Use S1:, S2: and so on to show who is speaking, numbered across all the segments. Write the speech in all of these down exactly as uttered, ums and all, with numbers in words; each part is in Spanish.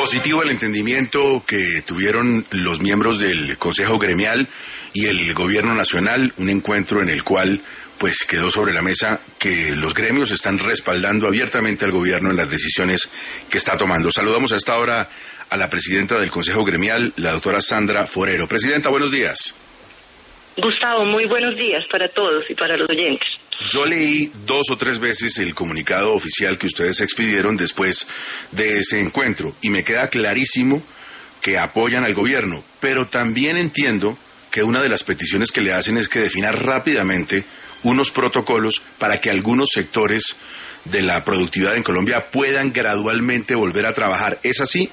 S1: Positivo el entendimiento que tuvieron los miembros del Consejo Gremial y el Gobierno Nacional, un encuentro en el cual pues quedó sobre la mesa que los gremios están respaldando abiertamente al gobierno en las decisiones que está tomando. Saludamos a esta hora a la presidenta del Consejo Gremial, la doctora Sandra Forero. Presidenta, buenos días.
S2: Gustavo, muy buenos días para todos y para los oyentes.
S1: Yo leí dos o tres veces el comunicado oficial que ustedes expidieron después de ese encuentro y me queda clarísimo que apoyan al gobierno, pero también entiendo que una de las peticiones que le hacen es que defina rápidamente unos protocolos para que algunos sectores de la productividad en Colombia puedan gradualmente volver a trabajar. ¿Es así?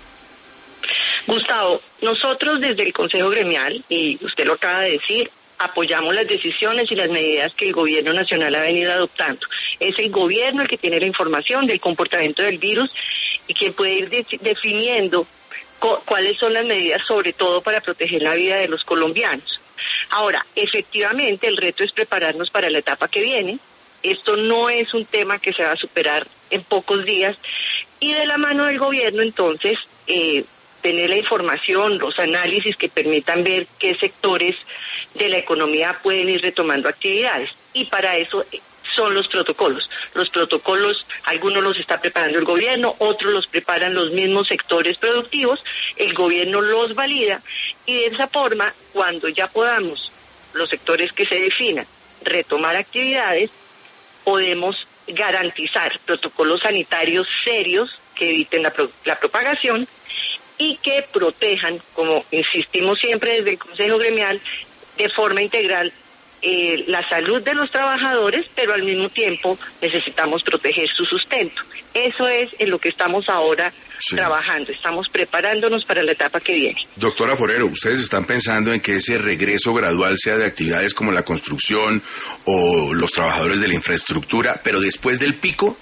S2: Gustavo, nosotros desde el Consejo Gremial, y usted lo acaba de decir, apoyamos las decisiones y las medidas que el Gobierno Nacional ha venido adoptando. Es el gobierno el que tiene la información del comportamiento del virus y quien puede ir de- definiendo cu- cuáles son las medidas, sobre todo para proteger la vida de los colombianos. Ahora, efectivamente, el reto es prepararnos para la etapa que viene. Esto no es un tema que se va a superar en pocos días y de la mano del gobierno, entonces, eh, tener la información, los análisis que permitan ver qué sectores de la economía pueden ir retomando actividades. Y para eso son los protocolos. Los protocolos, algunos los está preparando el gobierno, otros los preparan los mismos sectores productivos, el gobierno los valida y de esa forma, cuando ya podamos, los sectores que se definan, retomar actividades, podemos garantizar protocolos sanitarios serios que eviten la, pro- la propagación y que protejan, como insistimos siempre desde el Consejo Gremial, de forma integral eh, la salud de los trabajadores, pero al mismo tiempo necesitamos proteger su sustento. Eso es en lo que estamos ahora sí. trabajando, estamos preparándonos para la etapa que viene.
S1: Doctora Forero, ¿ustedes están pensando en que ese regreso gradual sea de actividades como la construcción o los trabajadores de la infraestructura, pero después del pico?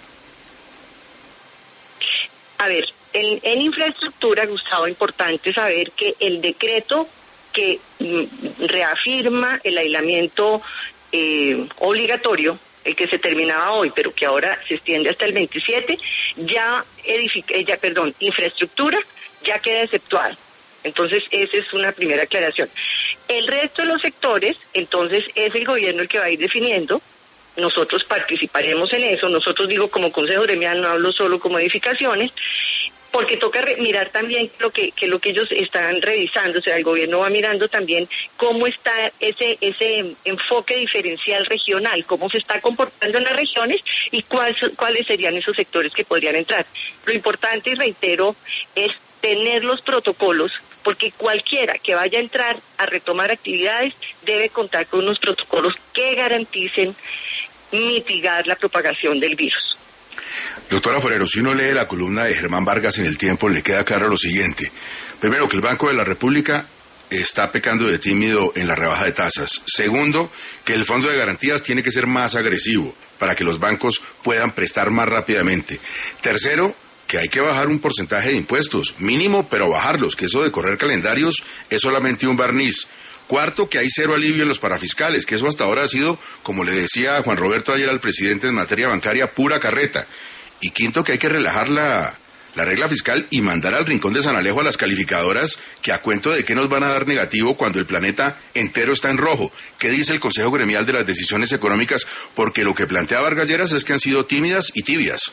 S2: A ver, en, en infraestructura, Gustavo, importante saber que el decreto que mm, reafirma el aislamiento eh, obligatorio, el que se terminaba hoy, pero que ahora se extiende hasta el veintisiete, ya, edific- eh, ya perdón, infraestructura ya queda exceptuada. Entonces, esa es una primera aclaración. El resto de los sectores, entonces, es el gobierno el que va a ir definiendo. Nosotros participaremos en eso. Nosotros, digo, como Consejo Gremial, no hablo solo como edificaciones, porque toca re- mirar también lo que, que lo que ellos están revisando, o sea, el gobierno va mirando también cómo está ese ese enfoque diferencial regional, cómo se está comportando en las regiones y cuál, cuáles serían esos sectores que podrían entrar. Lo importante, y reitero, es tener los protocolos, porque cualquiera que vaya a entrar a retomar actividades debe contar con unos protocolos que garanticen mitigar la propagación del virus.
S1: Doctora Forero, si uno lee la columna de Germán Vargas en El Tiempo, le queda claro lo siguiente. Primero, que el Banco de la República está pecando de tímido en la rebaja de tasas. Segundo, que el Fondo de Garantías tiene que ser más agresivo para que los bancos puedan prestar más rápidamente. Tercero, que hay que bajar un porcentaje de impuestos, mínimo, pero bajarlos, que eso de correr calendarios es solamente un barniz. Cuarto, que hay cero alivio en los parafiscales, que eso hasta ahora ha sido, como le decía Juan Roberto ayer al presidente en materia bancaria, pura carreta. Y quinto, que hay que relajar la, la regla fiscal y mandar al rincón de San Alejo a las calificadoras que a cuento de qué nos van a dar negativo cuando el planeta entero está en rojo. ¿Qué dice el Consejo Gremial de las decisiones económicas? Porque lo que plantea Vargas Lleras es que han sido tímidas y tibias.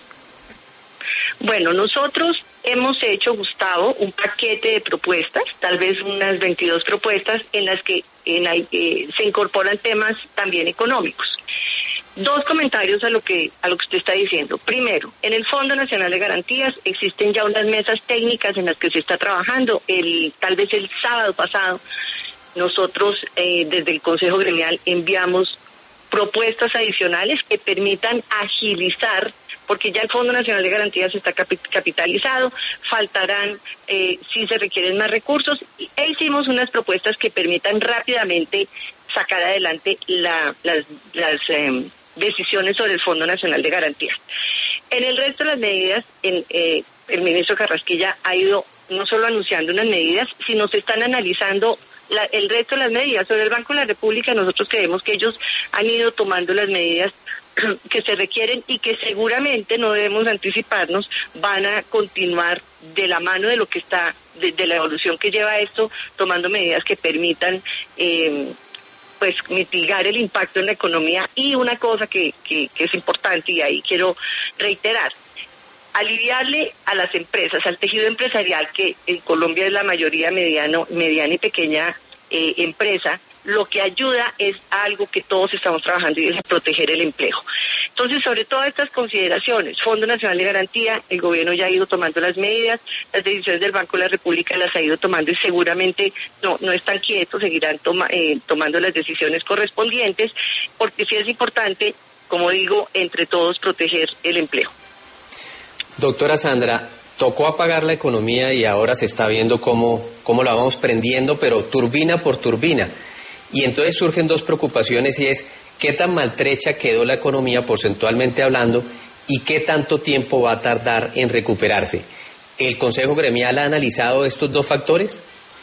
S2: Bueno, nosotros hemos hecho, Gustavo, un paquete de propuestas, tal vez unas veintidós propuestas, en las que en la, eh, se incorporan temas también económicos. Dos comentarios a lo que a lo que usted está diciendo. Primero, en el Fondo Nacional de Garantías existen ya unas mesas técnicas en las que se está trabajando. El tal vez el sábado pasado, nosotros eh, desde el Consejo Gremial enviamos propuestas adicionales que permitan agilizar, porque ya el Fondo Nacional de Garantías está capitalizado, faltarán, eh, si se requieren más recursos, e hicimos unas propuestas que permitan rápidamente sacar adelante la, las, las eh, decisiones sobre el Fondo Nacional de Garantías. En el resto de las medidas, en, eh, el ministro Carrasquilla ha ido no solo anunciando unas medidas, sino se están analizando la, el resto de las medidas. Sobre el Banco de la República, nosotros creemos que ellos han ido tomando las medidas que se requieren y que seguramente, no debemos anticiparnos, van a continuar de la mano de lo que está, de, de la evolución que lleva esto, tomando medidas que permitan eh, pues mitigar el impacto en la economía. Y una cosa que, que, que es importante, y ahí quiero reiterar, aliviarle a las empresas, al tejido empresarial, que en Colombia es la mayoría mediano, mediana y pequeña eh, empresa, lo que ayuda es algo que todos estamos trabajando, y es proteger el empleo. Entonces, sobre todas estas consideraciones, Fondo Nacional de Garantía, el gobierno ya ha ido tomando las medidas, las decisiones del Banco de la República las ha ido tomando, y seguramente no no están quietos, seguirán toma, eh, tomando las decisiones correspondientes, porque sí es importante, como digo, entre todos proteger el empleo.
S3: Doctora Sandra, tocó apagar la economía y ahora se está viendo cómo, cómo la vamos prendiendo, pero turbina por turbina. Y entonces surgen dos preocupaciones, y es qué tan maltrecha quedó la economía porcentualmente hablando y qué tanto tiempo va a tardar en recuperarse. ¿El Consejo Gremial ha analizado estos dos factores?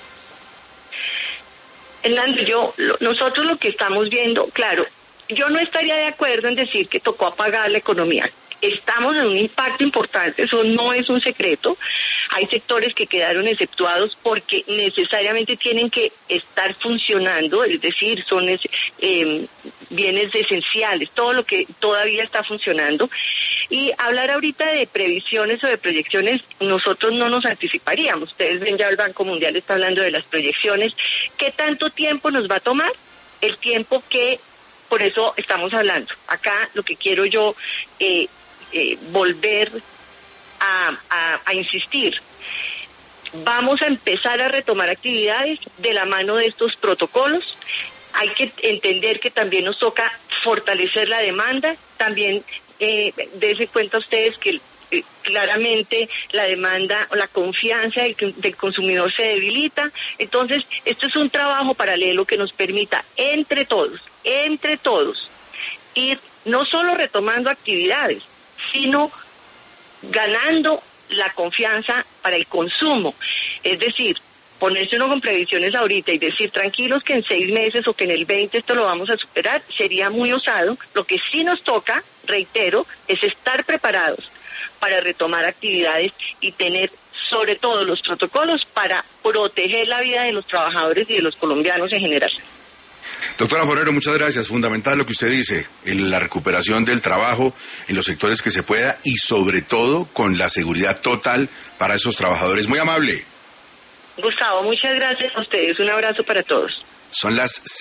S2: Hernando, yo, lo, nosotros lo que estamos viendo, claro, yo no estaría de acuerdo en decir que tocó apagar la economía. Estamos en un impacto importante, eso no es un secreto. Hay sectores que quedaron exceptuados porque necesariamente tienen que estar funcionando, es decir, son eh, bienes esenciales, todo lo que todavía está funcionando. Y hablar ahorita de previsiones o de proyecciones, nosotros no nos anticiparíamos. Ustedes ven, ya el Banco Mundial está hablando de las proyecciones. ¿Qué tanto tiempo nos va a tomar? El tiempo que, por eso estamos hablando. Acá lo que quiero yo eh, eh, volver a, a, a insistir. Vamos a empezar a retomar actividades de la mano de estos protocolos. Hay que entender que también nos toca fortalecer la demanda. También eh, dense cuenta ustedes que eh, claramente la demanda o la confianza del, del consumidor se debilita. Entonces, esto es un trabajo paralelo que nos permita entre todos, entre todos, ir no solo retomando actividades, sino ganando la confianza para el consumo. Es decir, ponerse uno con previsiones ahorita y decir tranquilos que en seis meses o que en el veinte esto lo vamos a superar, sería muy osado. Lo que sí nos toca, reitero, es estar preparados para retomar actividades y tener sobre todo los protocolos para proteger la vida de los trabajadores y de los colombianos en general.
S1: Doctora Forero, muchas gracias. Fundamental lo que usted dice, en la recuperación del trabajo en los sectores que se pueda y sobre todo con la seguridad total para esos trabajadores. Muy amable.
S2: Gustavo, muchas gracias a ustedes. Un abrazo para todos.
S1: Son las